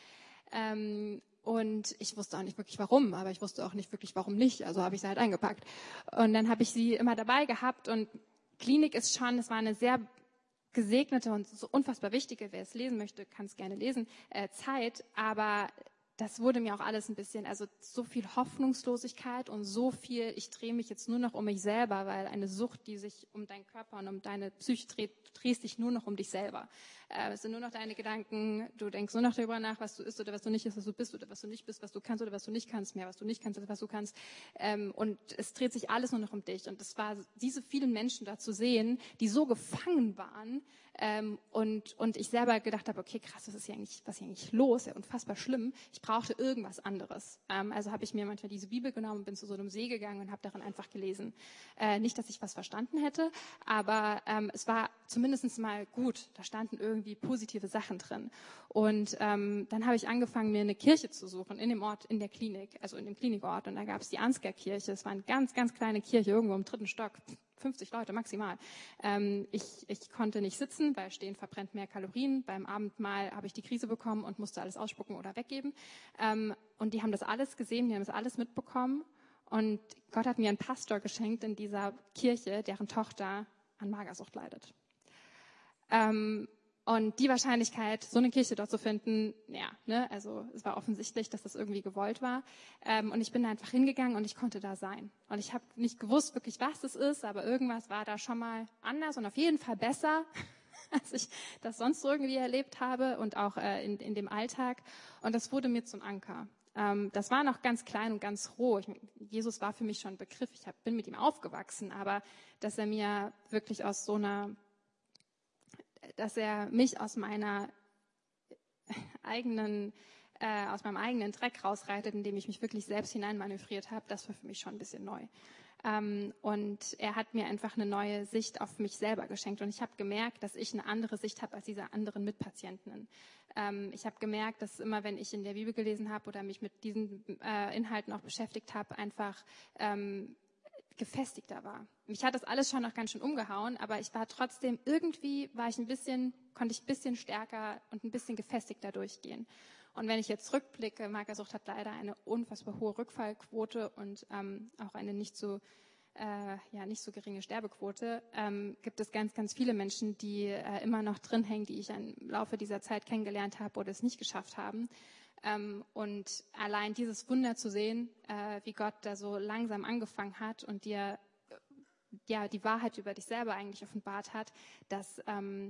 Ähm, und ich wusste auch nicht wirklich warum, aber ich wusste auch nicht wirklich warum nicht. Also habe ich sie halt eingepackt. Und dann habe ich sie immer dabei gehabt. Und Klinik ist schon, es war eine sehr gesegnete und so unfassbar wichtige, wer es lesen möchte, kann es gerne lesen, äh, Zeit, aber das wurde mir auch alles ein bisschen, also so viel Hoffnungslosigkeit und so viel, ich drehe mich jetzt nur noch um mich selber, weil eine Sucht, die sich um deinen Körper und um deine Psyche dreht, du drehst dich nur noch um dich selber. Äh, es sind nur noch deine Gedanken, du denkst nur noch darüber nach, was du isst oder was du nicht isst, was du bist oder was du nicht bist, was du kannst oder was du nicht kannst, mehr was du nicht kannst oder was du kannst. Ähm, und es dreht sich alles nur noch um dich. Und es war, diese vielen Menschen da zu sehen, die so gefangen waren, ähm, und, und ich selber gedacht habe, okay, krass, was ist hier eigentlich, was ist hier eigentlich los? Ja, unfassbar schlimm. Ich brauchte irgendwas anderes. Ähm, also habe ich mir manchmal diese Bibel genommen und bin zu so einem See gegangen und habe darin einfach gelesen. Äh, nicht, dass ich was verstanden hätte, aber ähm, es war zumindest mal gut. Da standen irgendwie positive Sachen drin. Und ähm, dann habe ich angefangen, mir eine Kirche zu suchen in dem Ort, in der Klinik, also in dem Klinikort. Und da gab es die Ansgar-Kirche. Es war eine ganz, ganz kleine Kirche, irgendwo im dritten Stock. fünfzig Leute maximal. Ähm, ich, ich konnte nicht sitzen, weil Stehen verbrennt mehr Kalorien. Beim Abendmahl habe ich die Krise bekommen und musste alles ausspucken oder weggeben. Ähm, und die haben das alles gesehen, die haben das alles mitbekommen. Und Gott hat mir einen Pastor geschenkt in dieser Kirche, deren Tochter an Magersucht leidet. Ähm, Und die Wahrscheinlichkeit, so eine Kirche dort zu finden, ja, ne, also es war offensichtlich, dass das irgendwie gewollt war. Ähm, und ich bin da einfach hingegangen und ich konnte da sein. Und ich habe nicht gewusst wirklich, was das ist, aber irgendwas war da schon mal anders und auf jeden Fall besser, als ich das sonst irgendwie erlebt habe und auch äh, in, in dem Alltag. Und das wurde mir zum Anker. Ähm, das war noch ganz klein und ganz roh. Ich, Jesus war für mich schon ein Begriff. Ich hab, bin mit ihm aufgewachsen, aber dass er mir wirklich aus so einer dass er mich aus meiner eigenen, äh, aus meinem eigenen Dreck rausreitet, indem ich mich wirklich selbst hineinmanövriert habe, das war für mich schon ein bisschen neu. Ähm, und er hat mir einfach eine neue Sicht auf mich selber geschenkt. Und ich habe gemerkt, dass ich eine andere Sicht habe als diese anderen Mitpatienten. Ähm, ich habe gemerkt, dass immer, wenn ich in der Bibel gelesen habe oder mich mit diesen äh, Inhalten auch beschäftigt habe, einfach ähm, gefestigter war. Mich hat das alles schon noch ganz schön umgehauen, aber ich war trotzdem, irgendwie war ich ein bisschen, konnte ich ein bisschen stärker und ein bisschen gefestigter durchgehen. Und wenn ich jetzt zurückblicke, Magersucht hat leider eine unfassbar hohe Rückfallquote und ähm, auch eine nicht so, äh, ja, nicht so geringe Sterbequote. Ähm, gibt es ganz, ganz viele Menschen, die äh, immer noch drin hängen, die ich im Laufe dieser Zeit kennengelernt habe oder es nicht geschafft haben. Ähm, und allein dieses Wunder zu sehen, äh, wie Gott da so langsam angefangen hat und dir äh, ja die Wahrheit über dich selber eigentlich offenbart hat, das, ähm,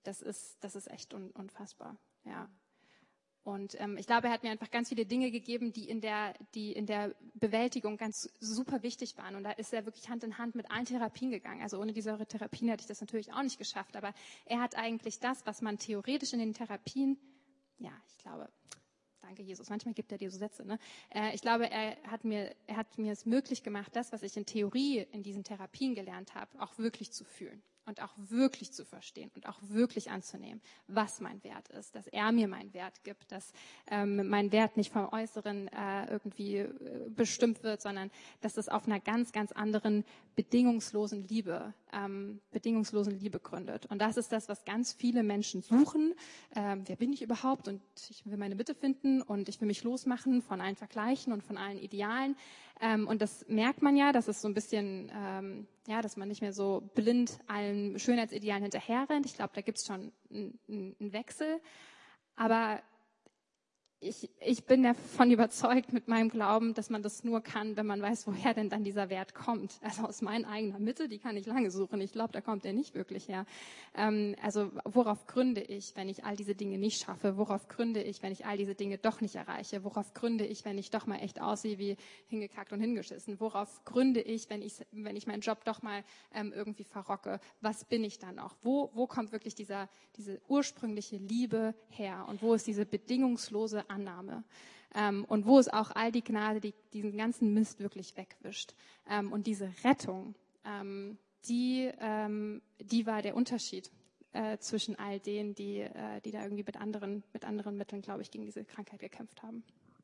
das ist, das ist echt un, unfassbar, ja. Und ähm, ich glaube, er hat mir einfach ganz viele Dinge gegeben, die in der, die in der Bewältigung ganz super wichtig waren. Und da ist er wirklich Hand in Hand mit allen Therapien gegangen. Also ohne diese Therapien hätte ich das natürlich auch nicht geschafft. Aber er hat eigentlich das, was man theoretisch in den Therapien, ja, ich glaube, danke Jesus, manchmal gibt er dir so Sätze, ne? Äh, ich glaube, er hat mir, er hat mir es möglich gemacht, das, was ich in Theorie in diesen Therapien gelernt habe, auch wirklich zu fühlen. Und auch wirklich zu verstehen und auch wirklich anzunehmen, was mein Wert ist, dass er mir meinen Wert gibt, dass ähm, mein Wert nicht vom Äußeren äh, irgendwie äh, bestimmt wird, sondern dass es auf einer ganz, ganz anderen bedingungslosen Liebe, ähm, bedingungslosen Liebe gründet. Und das ist das, was ganz viele Menschen suchen. Ähm, wer bin ich überhaupt? Und ich will meine Mitte finden und ich will mich losmachen von allen Vergleichen und von allen Idealen. Ähm, und das merkt man ja, dass es so ein bisschen, ähm, ja, dass man nicht mehr so blind allen Schönheitsidealen hinterherrennt. Ich glaube, da gibt es schon einen Wechsel. Aber ich, ich bin davon überzeugt mit meinem Glauben, dass man das nur kann, wenn man weiß, woher denn dann dieser Wert kommt. Also aus meiner eigenen Mitte, die kann ich lange suchen. Ich glaube, da kommt er nicht wirklich her. Ähm, also worauf gründe ich, wenn ich all diese Dinge nicht schaffe? Worauf gründe ich, wenn ich all diese Dinge doch nicht erreiche? Worauf gründe ich, wenn ich doch mal echt aussehe wie hingekackt und hingeschissen? Worauf gründe ich, wenn ich, wenn ich meinen Job doch mal ähm, irgendwie verrocke? Was bin ich dann noch? Wo, wo kommt wirklich dieser, diese ursprüngliche Liebe her? Und wo ist diese bedingungslose Annahme? Ähm, und wo ist auch all die Gnade, die diesen ganzen Mist wirklich wegwischt? Ähm, und diese Rettung, ähm, die, ähm, die war der Unterschied äh, zwischen all denen, die, äh, die da irgendwie mit anderen, mit anderen Mitteln, glaube ich, gegen diese Krankheit gekämpft haben.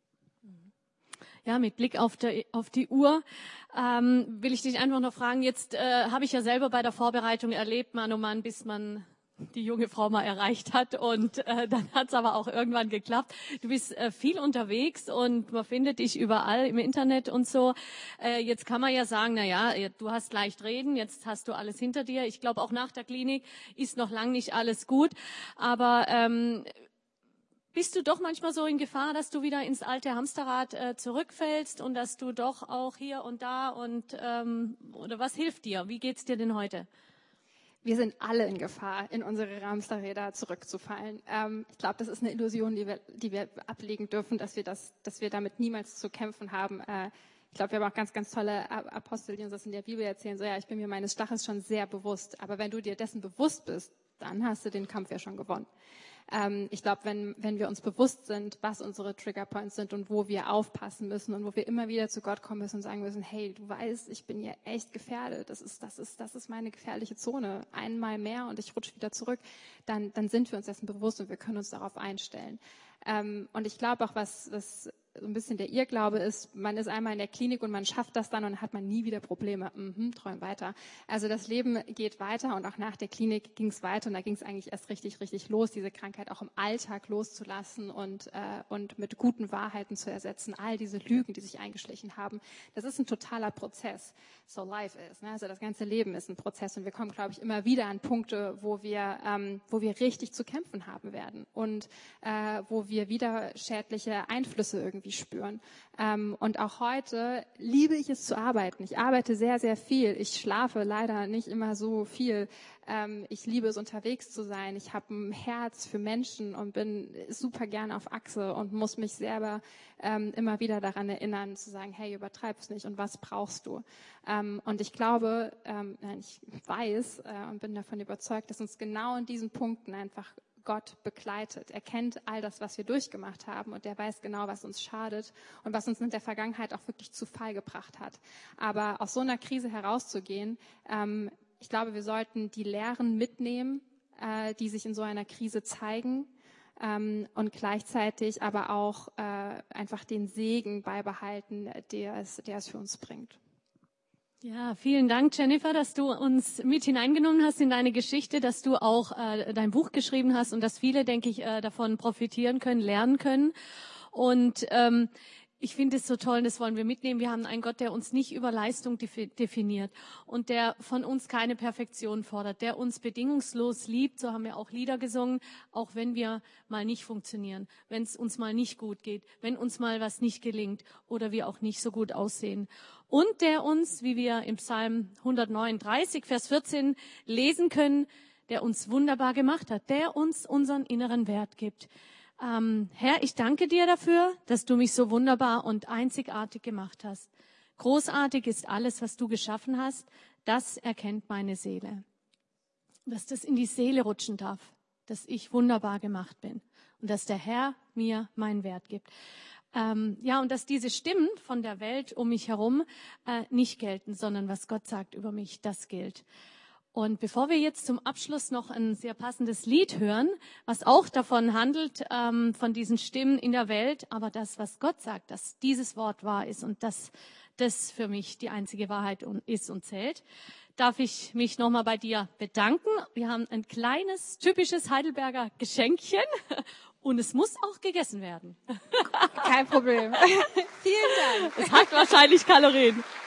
Ja, mit Blick auf, der, auf die Uhr ähm, will ich dich einfach noch fragen, jetzt äh, habe ich ja selber bei der Vorbereitung erlebt, Mann oh Mann, bis man die junge Frau mal erreicht hat und äh, dann hat es aber auch irgendwann geklappt. Du bist äh, viel unterwegs und man findet dich überall im Internet und so. Äh, jetzt kann man ja sagen, na ja, du hast leicht reden, jetzt hast du alles hinter dir. Ich glaube, auch nach der Klinik ist noch lang nicht alles gut, aber ähm, bist du doch manchmal so in Gefahr, dass du wieder ins alte Hamsterrad äh, zurückfällst und dass du doch auch hier und da und ähm, oder was hilft dir? Wie geht's dir denn heute? Wir sind alle in Gefahr, in unsere Hamsterräder zurückzufallen. Ähm, ich glaube, das ist eine Illusion, die wir, die wir ablegen dürfen, dass wir das, dass wir damit niemals zu kämpfen haben. Äh, ich glaube, wir haben auch ganz, ganz tolle Apostel, die uns das in der Bibel erzählen. So, ja, ich bin mir meines Stachels schon sehr bewusst. Aber wenn du dir dessen bewusst bist, dann hast du den Kampf ja schon gewonnen. Ähm, ich glaube, wenn, wenn wir uns bewusst sind, was unsere Triggerpoints sind und wo wir aufpassen müssen und wo wir immer wieder zu Gott kommen müssen und sagen müssen, hey, du weißt, ich bin hier echt gefährdet. Das ist, das ist, das ist meine gefährliche Zone. Einmal mehr und ich rutsche wieder zurück. Dann, dann sind wir uns dessen bewusst und wir können uns darauf einstellen. Ähm, und ich glaube auch, was, was so ein bisschen der Irrglaube ist, man ist einmal in der Klinik und man schafft das dann und dann hat man nie wieder Probleme. Mhm, träum weiter. Also das Leben geht weiter und auch nach der Klinik ging es weiter und da ging es eigentlich erst richtig, richtig los, diese Krankheit auch im Alltag loszulassen und, äh, und mit guten Wahrheiten zu ersetzen. All diese Lügen, die sich eingeschlichen haben, das ist ein totaler Prozess. So life is. Ne? Also das ganze Leben ist ein Prozess und wir kommen, glaube ich, immer wieder an Punkte, wo wir, ähm, wo wir richtig zu kämpfen haben werden und äh, wo wir wieder schädliche Einflüsse irgendwie spüren. Ähm, und auch heute liebe ich es zu arbeiten. Ich arbeite sehr, sehr viel. Ich schlafe leider nicht immer so viel. Ähm, ich liebe es, unterwegs zu sein. Ich habe ein Herz für Menschen und bin super gerne auf Achse und muss mich selber ähm, immer wieder daran erinnern, zu sagen, hey, übertreib's nicht und was brauchst du? Ähm, und ich glaube, ähm, ich weiß äh, und bin davon überzeugt, dass uns genau in diesen Punkten einfach Gott begleitet. Er kennt all das, was wir durchgemacht haben und er weiß genau, was uns schadet und was uns in der Vergangenheit auch wirklich zu Fall gebracht hat. Aber aus so einer Krise herauszugehen, ähm, ich glaube, wir sollten die Lehren mitnehmen, äh, die sich in so einer Krise zeigen ähm, und gleichzeitig aber auch äh, einfach den Segen beibehalten, der es, der es für uns bringt. Ja, vielen Dank, Jennifer, dass du uns mit hineingenommen hast in deine Geschichte, dass du auch äh, dein Buch geschrieben hast und dass viele, denke ich, äh, davon profitieren können, lernen können. Und ähm, ich finde es so toll, und das wollen wir mitnehmen. Wir haben einen Gott, der uns nicht über Leistung definiert und der von uns keine Perfektion fordert, der uns bedingungslos liebt. So haben wir auch Lieder gesungen, auch wenn wir mal nicht funktionieren, wenn es uns mal nicht gut geht, wenn uns mal was nicht gelingt oder wir auch nicht so gut aussehen. Und der uns, wie wir im Psalm hundertneununddreißig, Vers vierzehn lesen können, der uns wunderbar gemacht hat, der uns unseren inneren Wert gibt. Ähm, Herr, ich danke dir dafür, dass du mich so wunderbar und einzigartig gemacht hast. Großartig ist alles, was du geschaffen hast. Das erkennt meine Seele. Dass das in die Seele rutschen darf, dass ich wunderbar gemacht bin und dass der Herr mir meinen Wert gibt. Ähm, ja, und dass diese Stimmen von der Welt um mich herum äh, nicht gelten, sondern was Gott sagt über mich, das gilt. Und bevor wir jetzt zum Abschluss noch ein sehr passendes Lied hören, was auch davon handelt, ähm, von diesen Stimmen in der Welt, aber das, was Gott sagt, dass dieses Wort wahr ist und dass das für mich die einzige Wahrheit ist und zählt, darf ich mich nochmal bei dir bedanken. Wir haben ein kleines, typisches Heidelberger Geschenkchen und es muss auch gegessen werden. Kein Problem. Vielen Dank. Es hat wahrscheinlich Kalorien.